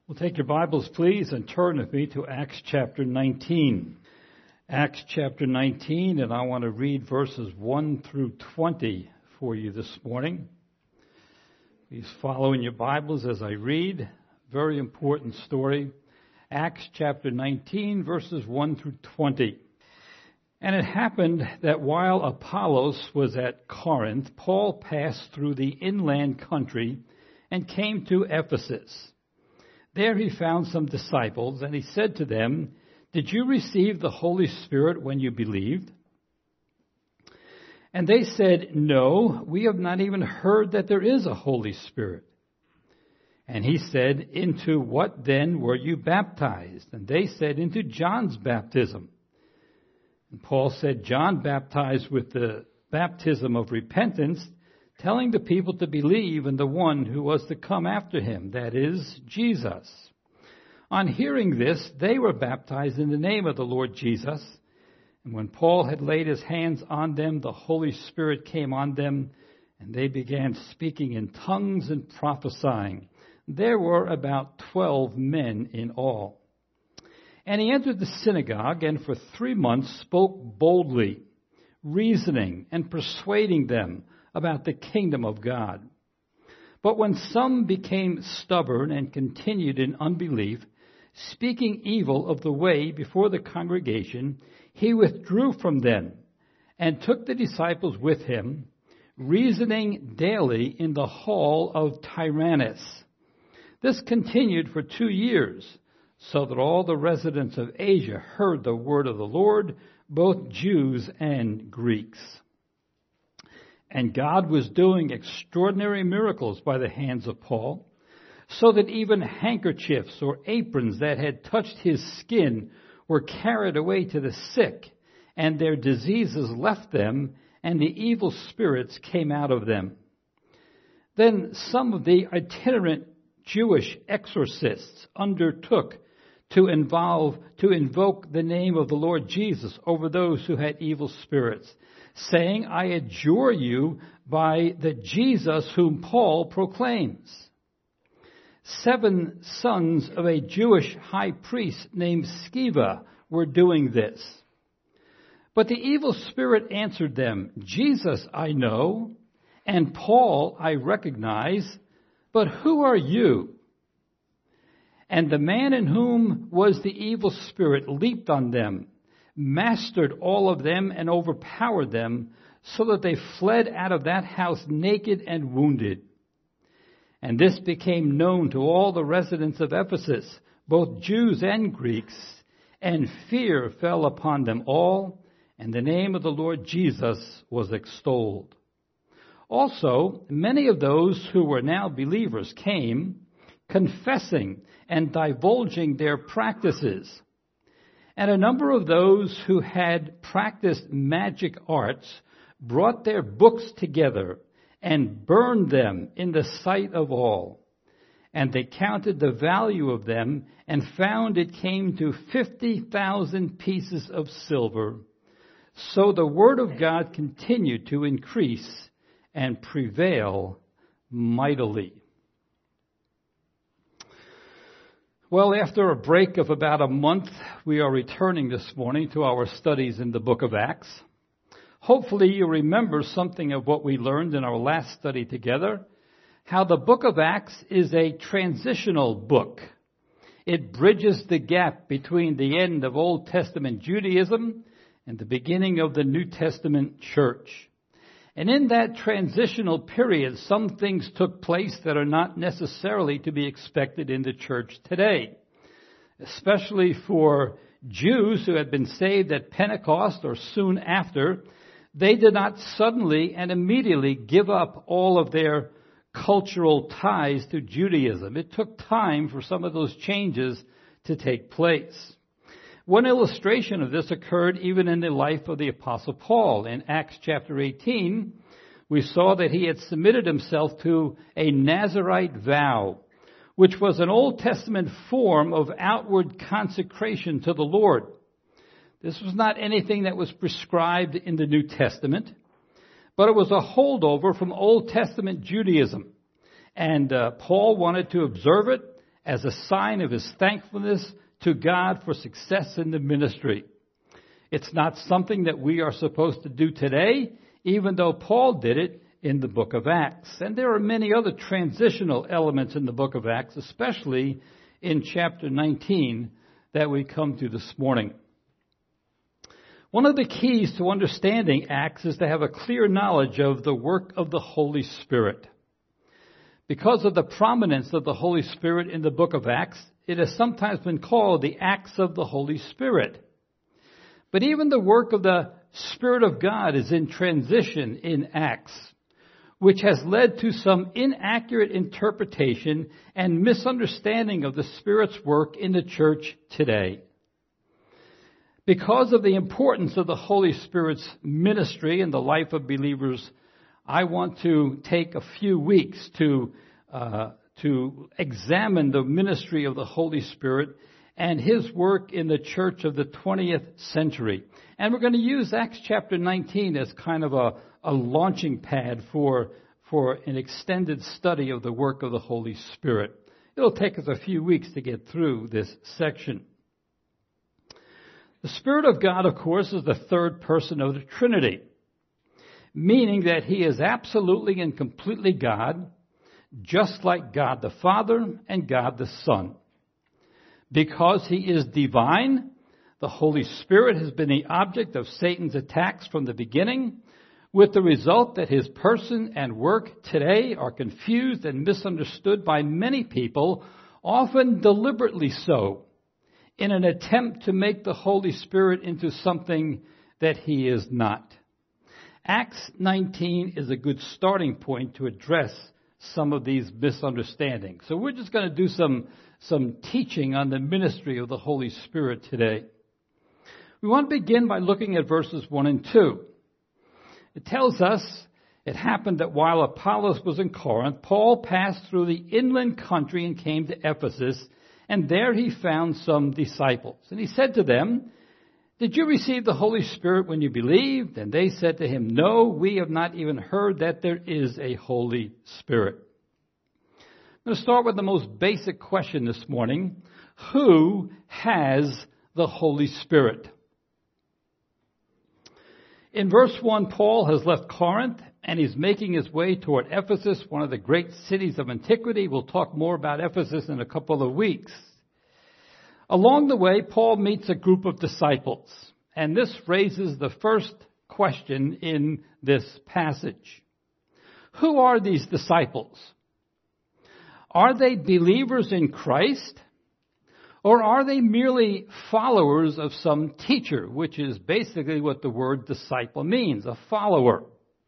Well, take your Bibles, please, and turn with me to Acts chapter 19. Acts chapter 19, and I want to read verses 1 through 20 for you this morning. Please follow in your Bibles as I read. Very important story. Acts chapter 19, verses 1 through 20. And it happened that while Apollos was at Corinth, Paul passed through the inland country and came to Ephesus. There he found some disciples, and he said to them, "Did you receive the Holy Spirit when you believed?" And they said, "No, we have not even heard that there is a Holy Spirit." And he said, "Into what then were you baptized?" And they said, "Into John's baptism." And Paul said, "John baptized with the baptism of repentance, telling the people to believe in the one who was to come after him, that is, Jesus." On hearing this, they were baptized in the name of the Lord Jesus. And when Paul had laid his hands on them, the Holy Spirit came on them, and they began speaking in tongues and prophesying. There were about 12 men in all. And he entered the synagogue, and for 3 months spoke boldly, reasoning and persuading them about the kingdom of God. But when some became stubborn and continued in unbelief, speaking evil of the way before the congregation, he withdrew from them and took the disciples with him, reasoning daily in the hall of Tyrannus. This continued for 2 years, so that all the residents of Asia heard the word of the Lord, both Jews and Greeks. And God was doing extraordinary miracles by the hands of Paul, so that even handkerchiefs or aprons that had touched his skin were carried away to the sick, and their diseases left them, and the evil spirits came out of them. Then some of the itinerant Jewish exorcists undertook to invoke the name of the Lord Jesus over those who had evil spirits, saying, "I adjure you by the Jesus whom Paul proclaims." 7 sons of a Jewish high priest named Sceva were doing this. But the evil spirit answered them, "Jesus I know, and Paul I recognize, but who are you?" And the man in whom was the evil spirit leaped on them, mastered all of them, and overpowered them, so that they fled out of that house naked and wounded. And this became known to all the residents of Ephesus, both Jews and Greeks, and fear fell upon them all, and the name of the Lord Jesus was extolled. Also, many of those who were now believers came, confessing and divulging their practices. And a number of those who had practiced magic arts brought their books together and burned them in the sight of all. And they counted the value of them and found it came to 50,000 pieces of silver. So the word of God continued to increase and prevail mightily. Well, after a break of about a month, we are returning this morning to our studies in the book of Acts. Hopefully you remember something of what we learned in our last study together, how the book of Acts is a transitional book. It bridges the gap between the end of Old Testament Judaism and the beginning of the New Testament church. And in that transitional period, some things took place that are not necessarily to be expected in the church today, especially for Jews who had been saved at Pentecost or soon after. They did not suddenly and immediately give up all of their cultural ties to Judaism. It took time for some of those changes to take place. One illustration of this occurred even in the life of the Apostle Paul. In Acts chapter 18, we saw that he had submitted himself to a Nazirite vow, which was an Old Testament form of outward consecration to the Lord. This was not anything that was prescribed in the New Testament, but it was a holdover from Old Testament Judaism. And Paul wanted to observe it as a sign of his thankfulness to God for success in the ministry. It's not something that we are supposed to do today, even though Paul did it in the book of Acts. And there are many other transitional elements in the book of Acts, especially in chapter 19 that we come to this morning. One of the keys to understanding Acts is to have a clear knowledge of the work of the Holy Spirit. Because of the prominence of the Holy Spirit in the book of Acts, it has sometimes been called the Acts of the Holy Spirit. But even the work of the Spirit of God is in transition in Acts, which has led to some inaccurate interpretation and misunderstanding of the Spirit's work in the church today. Because of the importance of the Holy Spirit's ministry in the life of believers, I want to take a few weeks to examine the ministry of the Holy Spirit and his work in the church of the 20th century. And we're going to use Acts chapter 19 as kind of a launching pad for an extended study of the work of the Holy Spirit. It'll take us a few weeks to get through this section. The Spirit of God, of course, is the third person of the Trinity, meaning that he is absolutely and completely God, just like God the Father and God the Son. Because he is divine, the Holy Spirit has been the object of Satan's attacks from the beginning, with the result that his person and work today are confused and misunderstood by many people, often deliberately so, in an attempt to make the Holy Spirit into something that he is not. Acts 19 is a good starting point to address some of these misunderstandings. So we're just going to do some teaching on the ministry of the Holy Spirit today. We want to begin by looking at verses 1 and 2. It tells us it happened that while Apollos was in Corinth, Paul passed through the inland country and came to Ephesus, and there he found some disciples. And he said to them, "Did you receive the Holy Spirit when you believed?" And they said to him, "No, we have not even heard that there is a Holy Spirit." I'm going to start with the most basic question this morning. Who has the Holy Spirit? In verse 1, Paul has left Corinth and he's making his way toward Ephesus, one of the great cities of antiquity. We'll talk more about Ephesus in a couple of weeks. Along the way, Paul meets a group of disciples, and this raises the first question in this passage. Who are these disciples? Are they believers in Christ? Or are they merely followers of some teacher, which is basically what the word disciple means, a follower?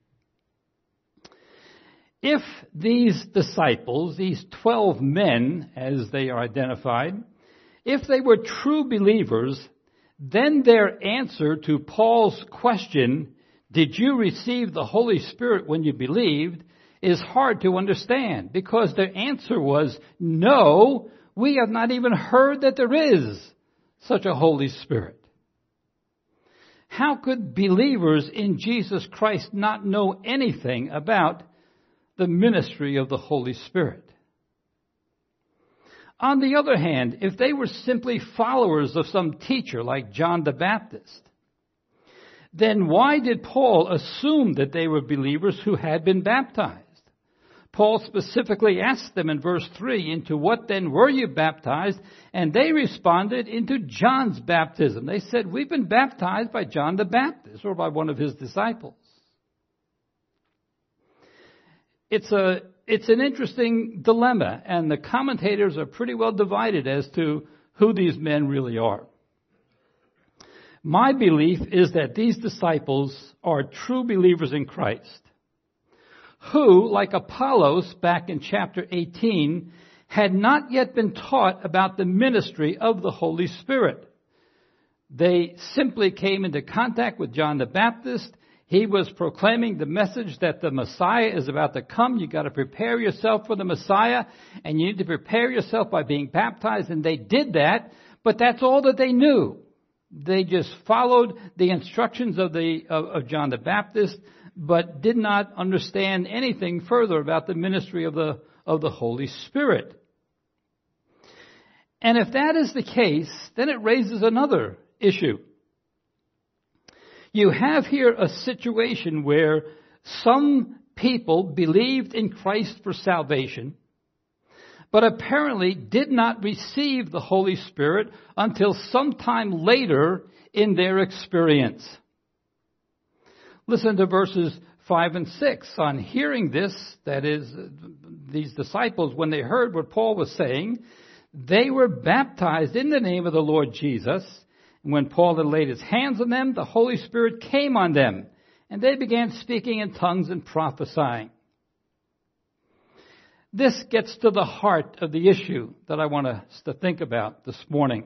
If these disciples, these 12 men, as they are identified, if they were true believers, then their answer to Paul's question, "Did you receive the Holy Spirit when you believed?" is hard to understand, because their answer was, "No, we have not even heard that there is such a Holy Spirit." How could believers in Jesus Christ not know anything about the ministry of the Holy Spirit? On the other hand, if they were simply followers of some teacher like John the Baptist, then why did Paul assume that they were believers who had been baptized? Paul specifically asked them in verse 3, "Into what then were you baptized?" And they responded, "Into John's baptism." They said, "We've been baptized by John the Baptist," or by one of his disciples. It's an interesting dilemma, and the commentators are pretty well divided as to who these men really are. My belief is that these disciples are true believers in Christ, who, like Apollos back in chapter 18, had not yet been taught about the ministry of the Holy Spirit. They simply came into contact with John the Baptist. He was proclaiming the message that the Messiah is about to come. You've got to prepare yourself for the Messiah, and you need to prepare yourself by being baptized. And they did that, but that's all that they knew. They just followed the instructions of John the Baptist, but did not understand anything further about the ministry of the Holy Spirit. And if that is the case, then it raises another issue. You have here a situation where some people believed in Christ for salvation, but apparently did not receive the Holy Spirit until sometime later in their experience. Listen to verses 5 and 6. On hearing this, that is, these disciples, when they heard what Paul was saying, they were baptized in the name of the Lord Jesus. And when Paul had laid his hands on them, the Holy Spirit came on them, and they began speaking in tongues and prophesying. This gets to the heart of the issue that I want us to think about this morning.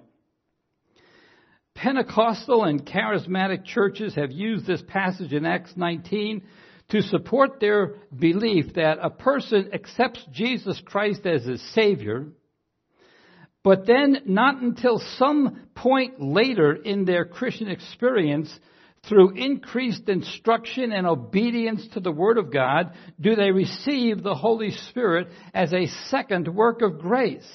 Pentecostal and charismatic churches have used this passage in Acts 19 to support their belief that a person accepts Jesus Christ as his Savior, but then not until some point later in their Christian experience, through increased instruction and obedience to the Word of God, do they receive the Holy Spirit as a second work of grace.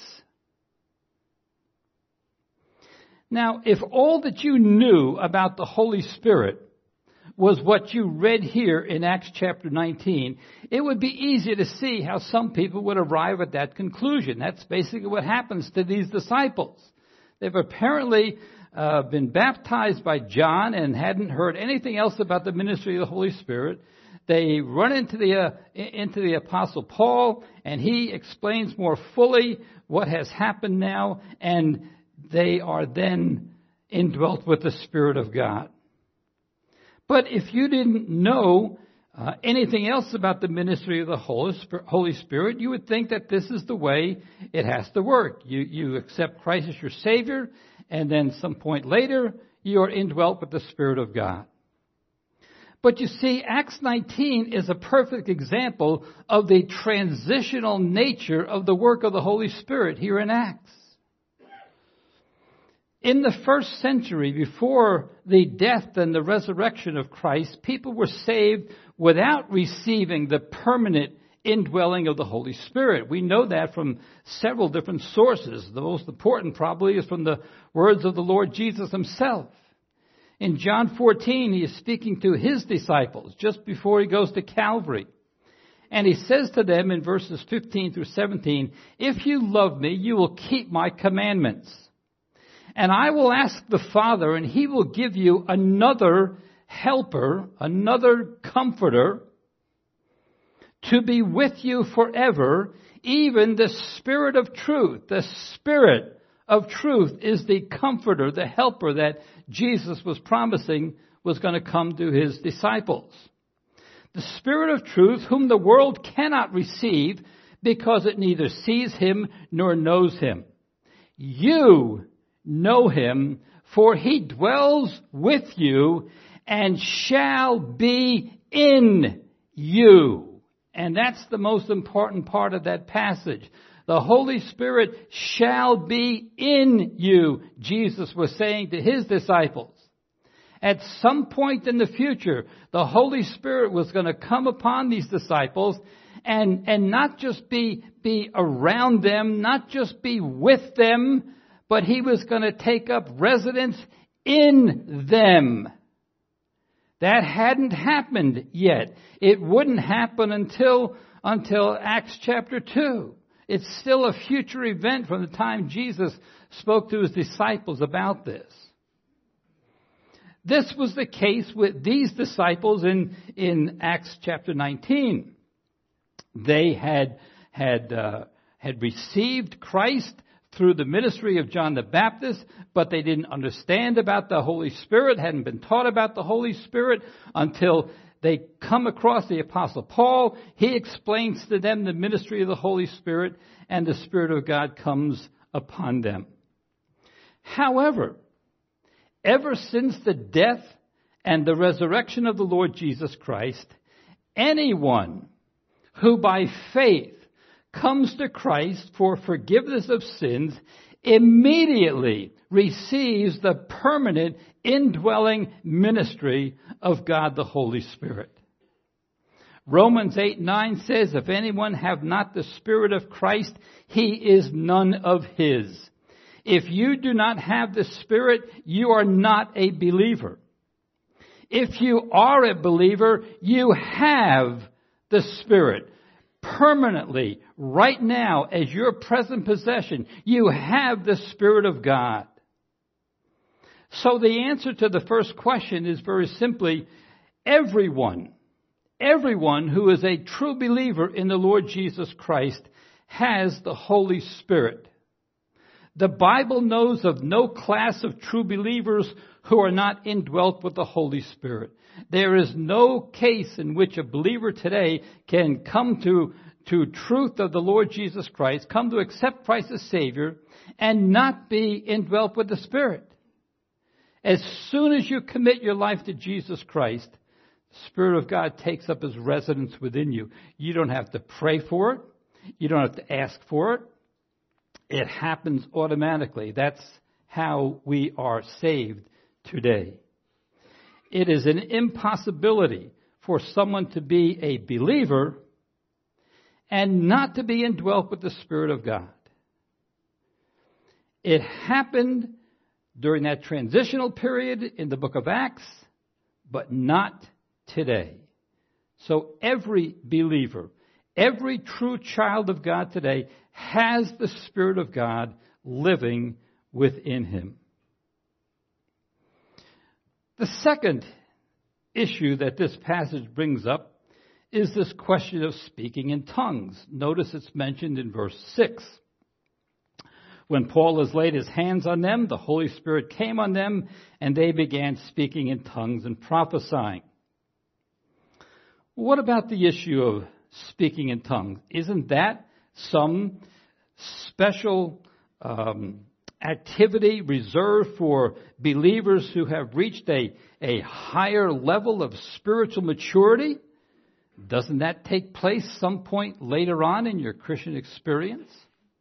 Now, if all that you knew about the Holy Spirit was what you read here in Acts chapter 19, it would be easy to see how some people would arrive at that conclusion. That's basically what happens to these disciples. They've apparently been baptized by John and hadn't heard anything else about the ministry of the Holy Spirit. They run into the Apostle Paul, and he explains more fully what has happened now, and they are then indwelt with the Spirit of God. But if you didn't know anything else about the ministry of the Holy Spirit, you would think that this is the way it has to work. You accept Christ as your Savior, and then some point later, you are indwelt with the Spirit of God. But you see, Acts 19 is a perfect example of the transitional nature of the work of the Holy Spirit here in Acts. In the first century, before the death and the resurrection of Christ, people were saved without receiving the permanent indwelling of the Holy Spirit. We know that from several different sources. The most important probably is from the words of the Lord Jesus himself. In John 14, he is speaking to his disciples just before he goes to Calvary. And he says to them in verses 15 through 17, "If you love me, you will keep my commandments. And I will ask the Father, and he will give you another helper, another comforter, to be with you forever, even the Spirit of truth." The Spirit of truth is the comforter, the helper that Jesus was promising was going to come to his disciples. The Spirit of truth, whom the world cannot receive because it neither sees him nor knows him. You know him, for he dwells with you and shall be in you. And that's the most important part of that passage. The Holy Spirit shall be in you, Jesus was saying to his disciples. At some point in the future, the Holy Spirit was going to come upon these disciples and not just be around them, not just be with them, but he was going to take up residence in them. That hadn't happened yet. It wouldn't happen until Acts chapter 2. It's still a future event from the time Jesus spoke to his disciples about this. This was the case with these disciples in Acts chapter 19. They had received Christ through the ministry of John the Baptist, but they didn't understand about the Holy Spirit, hadn't been taught about the Holy Spirit until they come across the Apostle Paul. He explains to them the ministry of the Holy Spirit, and the Spirit of God comes upon them. However, ever since the death and the resurrection of the Lord Jesus Christ, anyone who by faith comes to Christ for forgiveness of sins immediately receives the permanent indwelling ministry of God the Holy Spirit. Romans 8:9 says, "If anyone have not the Spirit of Christ, he is none of his. If you do not have the Spirit, you are not a believer. If you are a believer, you have the Spirit permanently, right now, as your present possession. You have the Spirit of God. So the answer to the first question is very simply, everyone who is a true believer in the Lord Jesus Christ has the Holy Spirit. The Bible knows of no class of true believers who are not indwelt with the Holy Spirit. There is no case in which a believer today can come to truth of the Lord Jesus Christ, come to accept Christ as Savior, and not be indwelt with the Spirit. As soon as you commit your life to Jesus Christ, the Spirit of God takes up His residence within you. You don't have to pray for it. You don't have to ask for it. It happens automatically. That's how we are saved today. It is an impossibility for someone to be a believer and not to be indwelt with the Spirit of God. It happened during that transitional period in the book of Acts, but not today. So every believer, every true child of God today has the Spirit of God living within him. The second issue that this passage brings up is this question of speaking in tongues. Notice it's mentioned in verse 6. When Paul has laid his hands on them, the Holy Spirit came on them, and they began speaking in tongues and prophesying. What about the issue of speaking in tongues? Isn't that some special activity reserved for believers who have reached a higher level of spiritual maturity? Doesn't that take place some point later on in your Christian experience?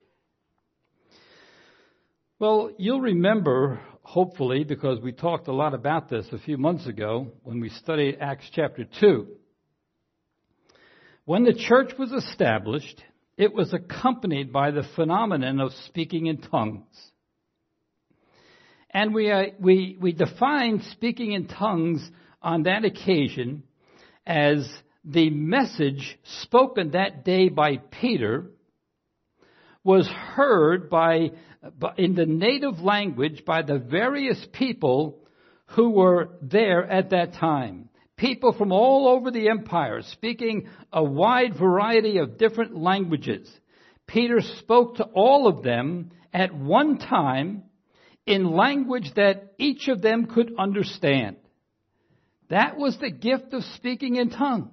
Well, you'll remember, hopefully, because we talked a lot about this a few months ago when we studied Acts chapter 2. When the church was established, it was accompanied by the phenomenon of speaking in tongues. And we defined speaking in tongues on that occasion as the message spoken that day by Peter was heard in the native language by the various people who were there at that time. People from all over the empire speaking a wide variety of different languages. Peter spoke to all of them at one time in language that each of them could understand. That was the gift of speaking in tongues.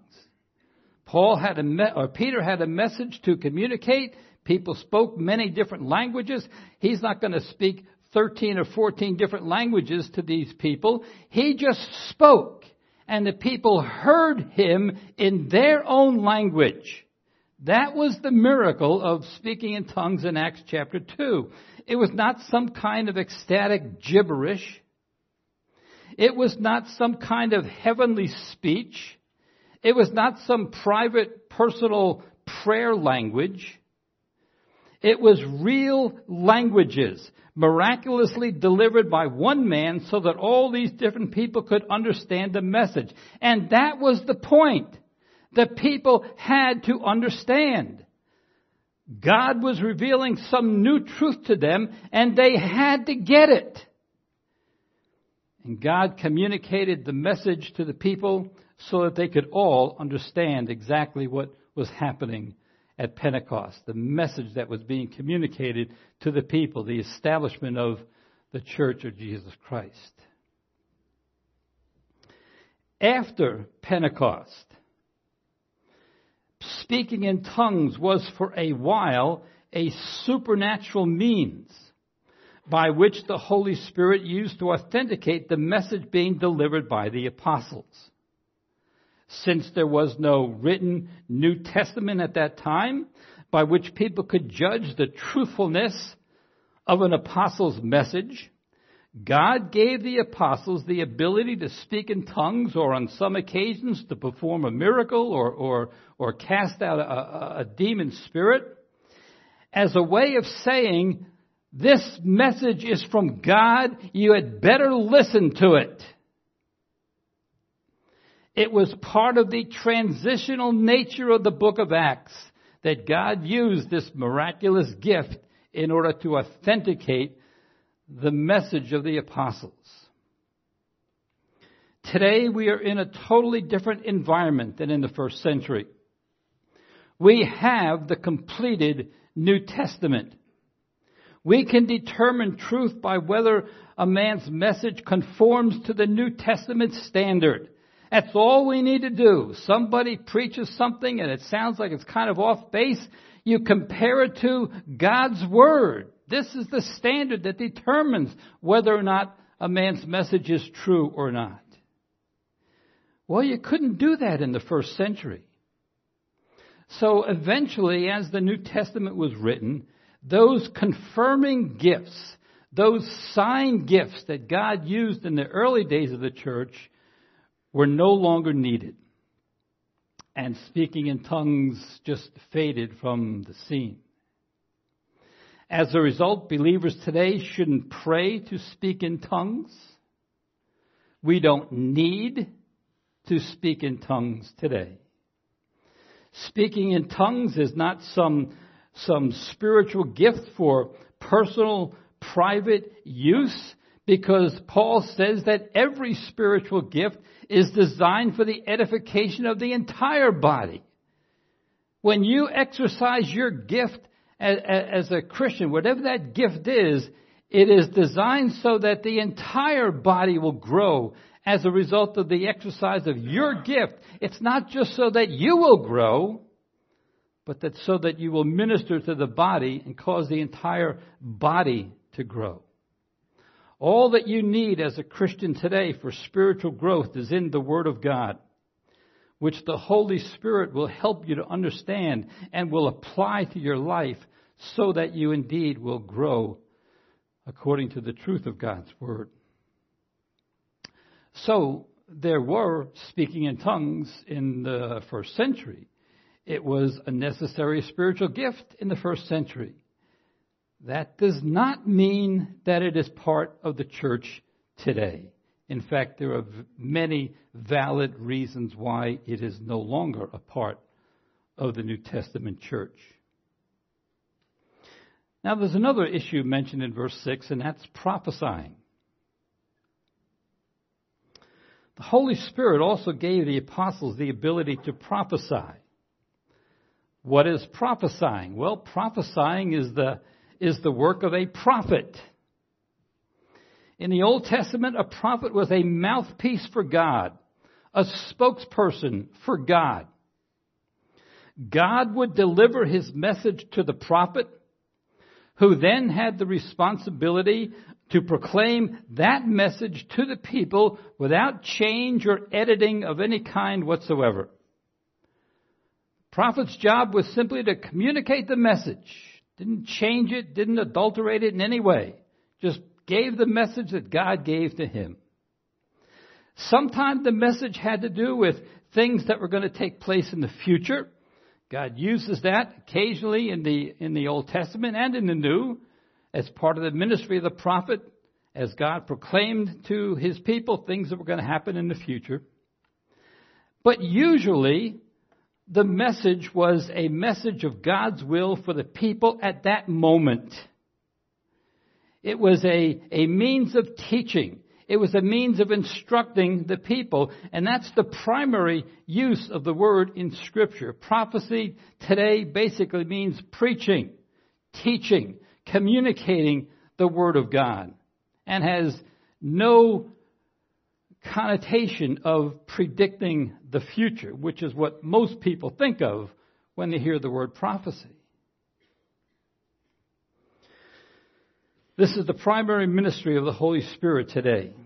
Peter had a message to communicate. People spoke many different languages. He's not going to speak 13 or 14 different languages to these people. He just spoke, and the people heard him in their own language. That was the miracle of speaking in tongues in Acts chapter 2. It was not some kind of ecstatic gibberish. It was not some kind of heavenly speech. It was not some private, personal prayer language. It was real languages, miraculously delivered by one man so that all these different people could understand the message. And that was the point. The people had to understand. God was revealing some new truth to them, and they had to get it. And God communicated the message to the people so that they could all understand exactly what was happening at Pentecost, the message that was being communicated to the people, the establishment of the Church of Jesus Christ. After Pentecost, speaking in tongues was for a while a supernatural means by which the Holy Spirit used to authenticate the message being delivered by the apostles. Since there was no written New Testament at that time by which people could judge the truthfulness of an apostle's message, God gave the apostles the ability to speak in tongues, or on some occasions to perform a miracle or cast out a demon spirit, as a way of saying This message is from God. You had better listen to it. It was part of the transitional nature of the book of Acts that God used this miraculous gift in order to authenticate the message of the apostles. Today we are in a totally different environment than in the first century. We have the completed New Testament. We can determine truth by whether a man's message conforms to the New Testament standard. That's all we need to do. Somebody preaches something and it sounds like it's kind of off base. You compare it to God's Word. This is the standard that determines whether or not a man's message is true or not. Well, you couldn't do that in the first century. So eventually, as the New Testament was written, those confirming gifts, those sign gifts that God used in the early days of the church were no longer needed. And speaking in tongues just faded from the scene. As a result, believers today shouldn't pray to speak in tongues. We don't need to speak in tongues today. Speaking in tongues is not some spiritual gift for personal, private use, because Paul says that every spiritual gift is designed for the edification of the entire body. When you exercise your gift as a Christian, whatever that gift is, it is designed so that the entire body will grow as a result of the exercise of your gift. It's not just so that you will grow, but that so that you will minister to the body and cause the entire body to grow. All that you need as a Christian today for spiritual growth is in the Word of God, which the Holy Spirit will help you to understand and will apply to your life so that you indeed will grow according to the truth of God's Word. So there were speaking in tongues in the first century. It was a necessary spiritual gift in the first century. That does not mean that it is part of the church today. In fact, there are many valid reasons why it is no longer a part of the New Testament church. Now, there's another issue mentioned in verse 6, and that's prophesying. The Holy Spirit also gave the apostles the ability to prophesy. What is prophesying? Well, prophesying is the work of a prophet. In the Old Testament, a prophet was a mouthpiece for God, a spokesperson for God. God would deliver his message to the prophet, who then had the responsibility to proclaim that message to the people without change or editing of any kind whatsoever. The prophet's job was simply to communicate the message. Didn't change it, didn't adulterate it in any way. Just gave the message that God gave to him. Sometimes the message had to do with things that were going to take place in the future. God uses that occasionally in the Old Testament and in the New as part of the ministry of the prophet, as God proclaimed to his people things that were going to happen in the future. But usually, the message was a message of God's will for the people at that moment. It was a means of teaching. It was a means of instructing the people. And that's the primary use of the word in Scripture. Prophecy today basically means preaching, teaching, communicating the Word of God, and has no connotation of predicting the future, which is what most people think of when they hear the word prophecy. This is the primary ministry of the Holy Spirit today.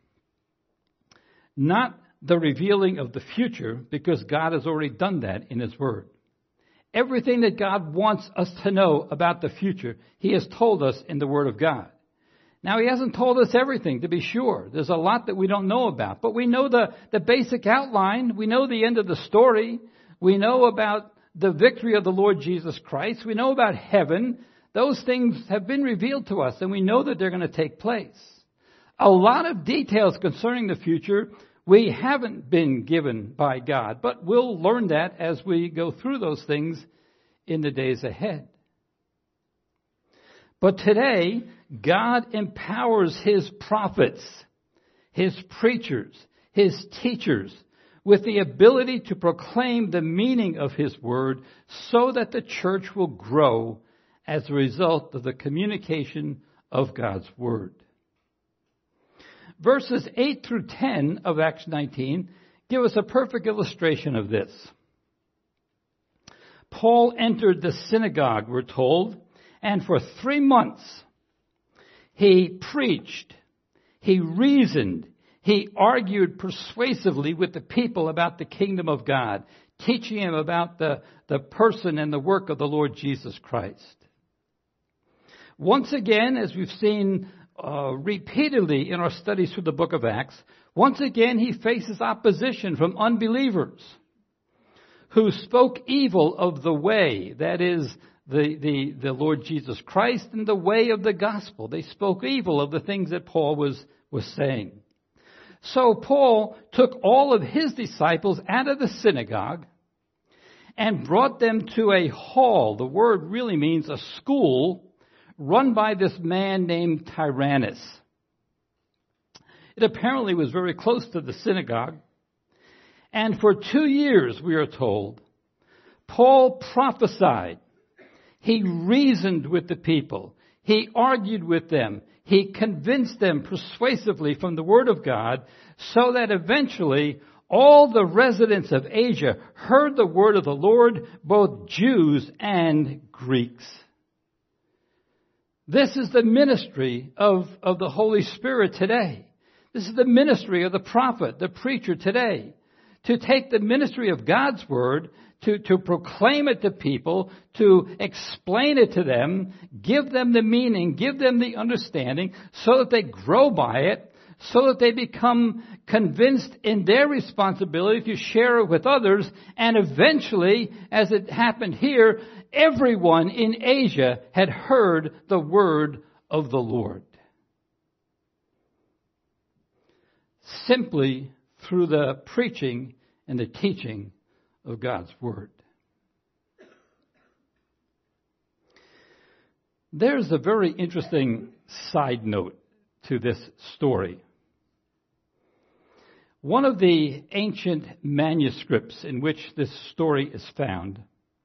Not the revealing of the future, because God has already done that in His Word. Everything that God wants us to know about the future, He has told us in the Word of God. Now, He hasn't told us everything, to be sure. There's a lot that we don't know about. But we know the basic outline. We know the end of the story. We know about the victory of the Lord Jesus Christ. We know about heaven. Those things have been revealed to us, and we know that they're going to take place. A lot of details concerning the future we haven't been given by God, but we'll learn that as we go through those things in the days ahead. But today, God empowers His prophets, His preachers, His teachers with the ability to proclaim the meaning of His Word so that the church will grow as a result of the communication of God's Word. Verses 8 through 10 of Acts 19 give us a perfect illustration of this. Paul entered the synagogue, we're told, and for 3 months he preached, he reasoned, he argued persuasively with the people about the kingdom of God, teaching them about the person and the work of the Lord Jesus Christ. Once again, as we've seen repeatedly in our studies through the book of Acts, once again he faces opposition from unbelievers who spoke evil of the way, that is, the Lord Jesus Christ and the way of the gospel. They spoke evil of the things that Paul was saying. So Paul took all of his disciples out of the synagogue and brought them to a hall. The word really means a school run by this man named Tyrannus. It apparently was very close to the synagogue. And for 2 years, we are told, Paul prophesied. He reasoned with the people. He argued with them. He convinced them persuasively from the Word of God so that eventually all the residents of Asia heard the word of the Lord, both Jews and Greeks. This is the ministry of the Holy Spirit today. This is the ministry of the prophet, the preacher today. To take the ministry of God's Word, to proclaim it to people, to explain it to them, give them the meaning, give them the understanding, so that they grow by it, so that they become convinced in their responsibility to share it with others, and eventually, as it happened here, everyone in Asia had heard the word of the Lord. Simply through the preaching and the teaching of God's Word. There's a very interesting side note to this story. One of the ancient manuscripts in which this story is found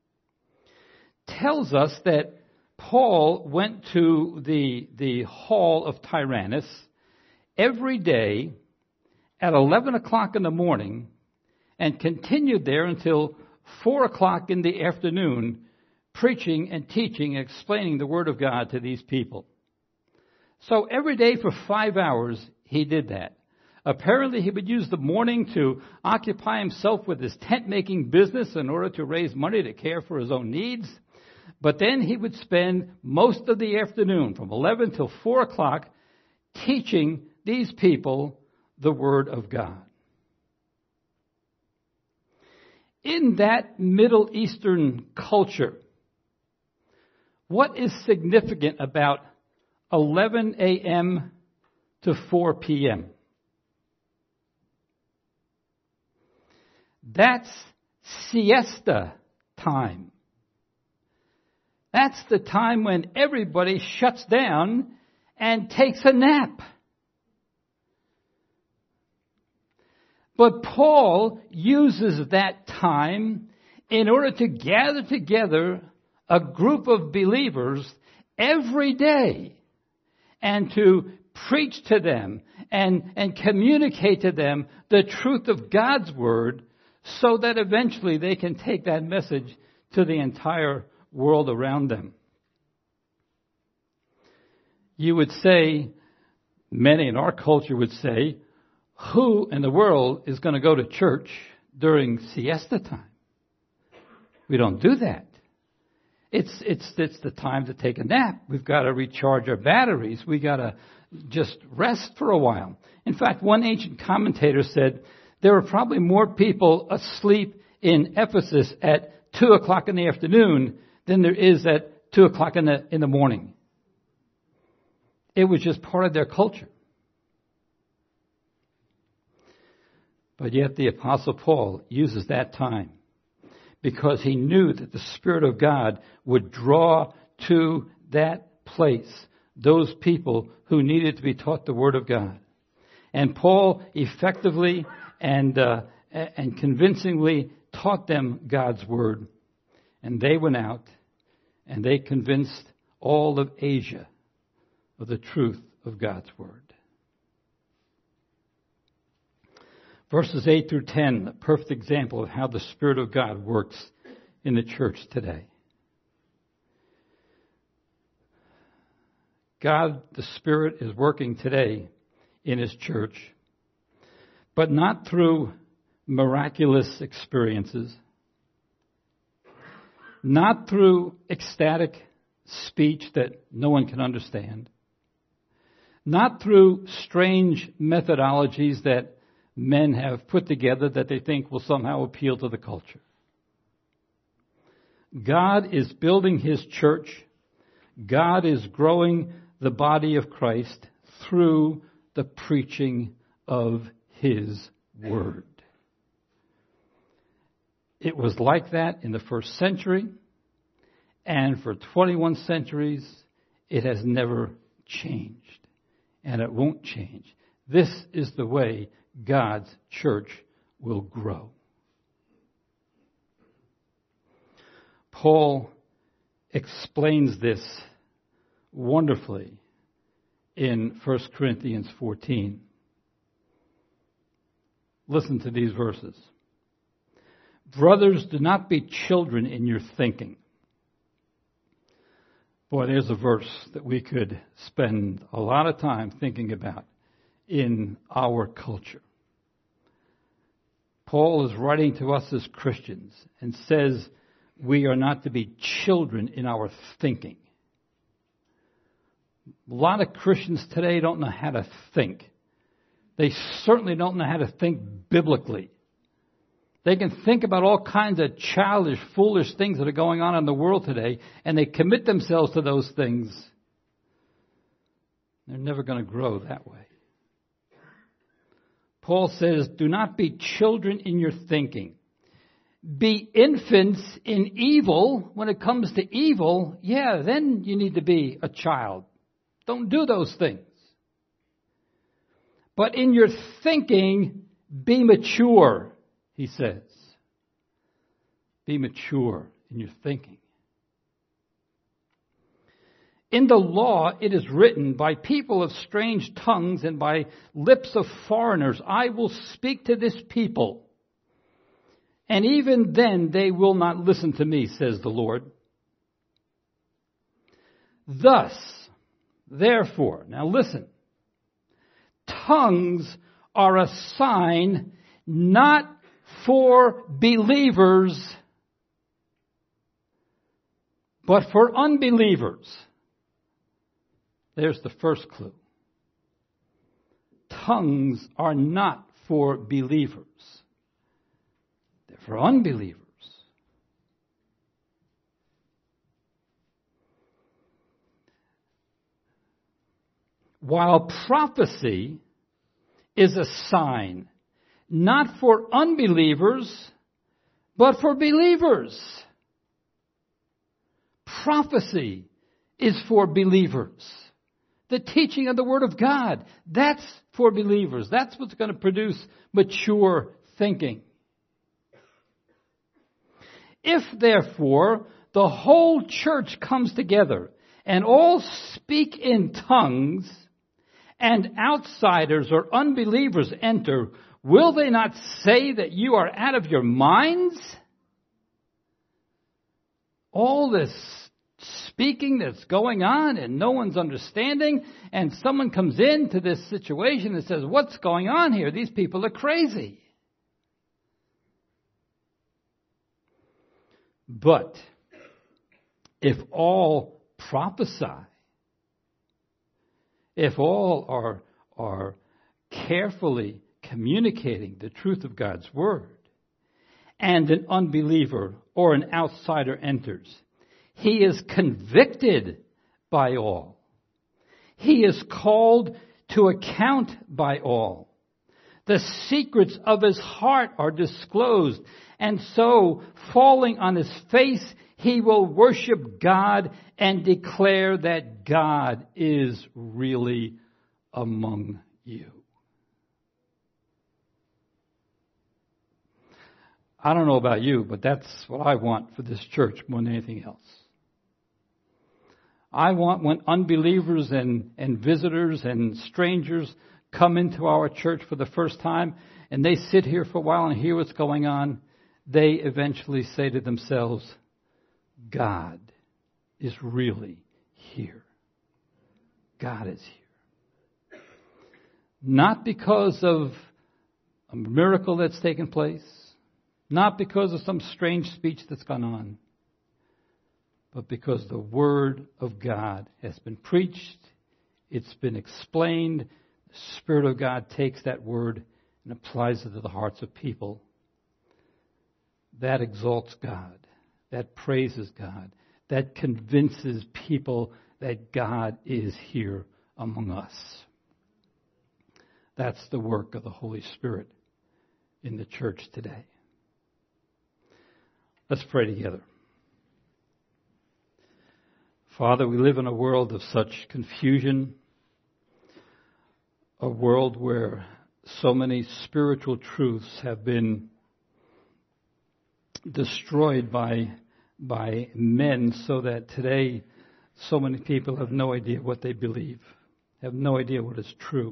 tells us that Paul went to the hall of Tyrannus every day at 11 o'clock in the morning and continued there until 4 o'clock in the afternoon, preaching and teaching and explaining the Word of God to these people. So every day for 5 hours he did that. Apparently he would use the morning to occupy himself with his tent-making business in order to raise money to care for his own needs. But then he would spend most of the afternoon, from 11 till 4 o'clock, teaching these people the Word of God. In that Middle Eastern culture, what is significant about 11 a.m. to 4 p.m.? That's siesta time. That's the time when everybody shuts down and takes a nap. But Paul uses that time in order to gather together a group of believers every day and to preach to them and communicate to them the truth of God's Word so that eventually they can take that message to the entire world around them. You would say, many in our culture would say, who in the world is going to go to church during siesta time? We don't do that. It's the time to take a nap. We've got to recharge our batteries. We got to just rest for a while. In fact, one ancient commentator said there were probably more people asleep in Ephesus at 2 o'clock in the afternoon than there is at 2 o'clock in the morning. It was just part of their culture. But yet the Apostle Paul uses that time because he knew that the Spirit of God would draw to that place those people who needed to be taught the Word of God. And Paul effectively and convincingly taught them God's Word. And they went out and they convinced all of Asia of the truth of God's Word. Verses 8 through 10, a perfect example of how the Spirit of God works in the church today. God, the Spirit, is working today in His church, but not through miraculous experiences, not through ecstatic speech that no one can understand, not through strange methodologies that men have put together that they think will somehow appeal to the culture. God is building His church. God is growing the body of Christ through the preaching of His Word. It was like that in the first century, and for 21 centuries, it has never changed, and it won't change. This is the way God's church will grow. Paul explains this wonderfully in 1 Corinthians 14. Listen to these verses. Brothers, do not be children in your thinking. Boy, there's a verse that we could spend a lot of time thinking about in our culture. Paul is writing to us as Christians and says we are not to be children in our thinking. A lot of Christians today don't know how to think. They certainly don't know how to think biblically. They can think about all kinds of childish, foolish things that are going on in the world today, and they commit themselves to those things. They're never going to grow that way. Paul says, do not be children in your thinking. Be infants in evil. When it comes to evil, then you need to be a child. Don't do those things. But in your thinking, be mature, he says. Be mature in your thinking. In the law, it is written, by people of strange tongues and by lips of foreigners, I will speak to this people. And even then they will not listen to me, says the Lord. Thus, therefore, now listen, tongues are a sign not for believers, but for unbelievers. There's the first clue. Tongues are not for believers. They're for unbelievers. While prophecy is a sign not for unbelievers, but for believers. Prophecy is for believers. The teaching of the Word of God, that's for believers. That's what's going to produce mature thinking. If, therefore, the whole church comes together and all speak in tongues, and outsiders or unbelievers enter, will they not say that you are out of your minds? All this speaking that's going on and no one's understanding, and someone comes into this situation and says, what's going on here? These people are crazy. But if all prophesy, if all are carefully communicating the truth of God's Word, and an unbeliever or an outsider enters, He is convicted by all. He is called to account by all. The secrets of his heart are disclosed, and so, falling on his face, he will worship God and declare that God is really among you. I don't know about you, but that's what I want for this church more than anything else. I want when unbelievers and visitors and strangers come into our church for the first time and they sit here for a while and hear what's going on, they eventually say to themselves, God is really here. God is here. Not because of a miracle that's taken place, not because of some strange speech that's gone on, but because the Word of God has been preached, it's been explained, the Spirit of God takes that Word and applies it to the hearts of people. That exalts God. That praises God. That convinces people that God is here among us. That's the work of the Holy Spirit in the church today. Let's pray together. Father, we live in a world of such confusion, a world where so many spiritual truths have been destroyed by men, so that today so many people have no idea what they believe, have no idea what is true.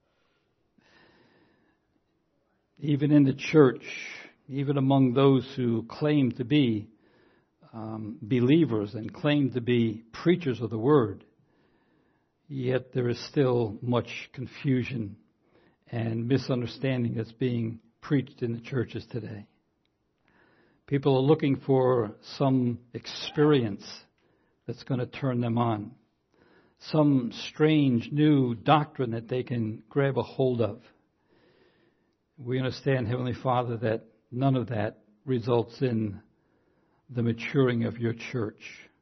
Even in the church, even among those who claim to be believers and claim to be preachers of the Word, yet there is still much confusion and misunderstanding that's being preached in the churches today. People are looking for some experience that's going to turn them on, some strange new doctrine that they can grab a hold of. We understand, Heavenly Father, that none of that results in the maturing of your church.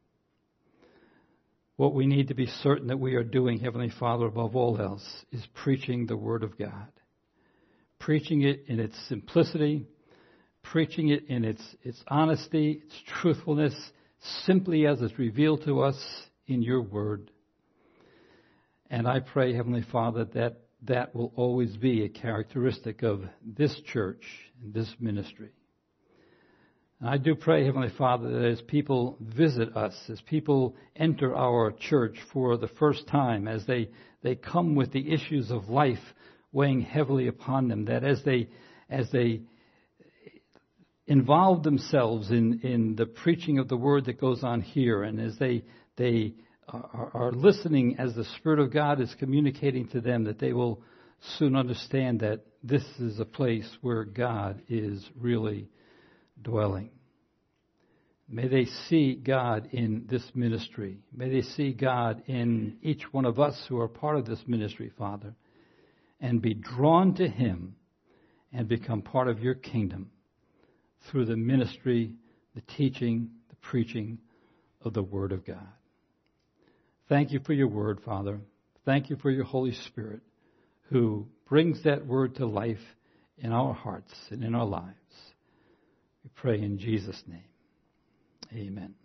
What we need to be certain that we are doing, Heavenly Father, above all else, is preaching the Word of God. Preaching it in its simplicity, preaching it in its honesty, its truthfulness, simply as it's revealed to us in your Word. And I pray, Heavenly Father, that will always be a characteristic of this church and this ministry. And I do pray, Heavenly Father, that as people visit us, as people enter our church for the first time, as they come with the issues of life weighing heavily upon them, that as they involve themselves in the preaching of the Word that goes on here, and as they are listening as the Spirit of God is communicating to them, that they will soon understand that this is a place where God is really dwelling. May they see God in this ministry. May they see God in each one of us who are part of this ministry, Father, and be drawn to Him and become part of your kingdom through the ministry, the teaching, the preaching of the Word of God. Thank you for your Word, Father. Thank you for your Holy Spirit who brings that Word to life in our hearts and in our lives. We pray in Jesus' name. Amen.